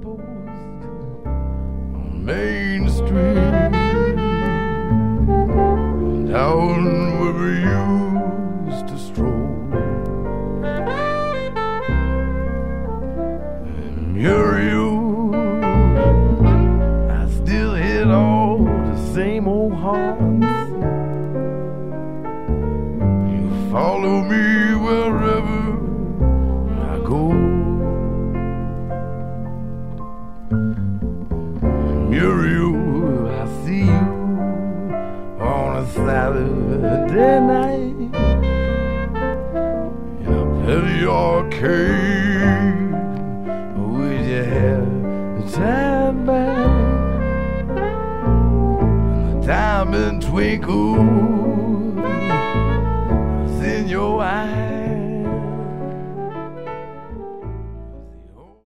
lamppost on Main Street, down where we used to stroll. And Muriel, I still hit all the same old haunts. You follow me wherever I go. Muriel, I see you on a Saturday night in a petty arcade with your hair tied back and the diamond twinkle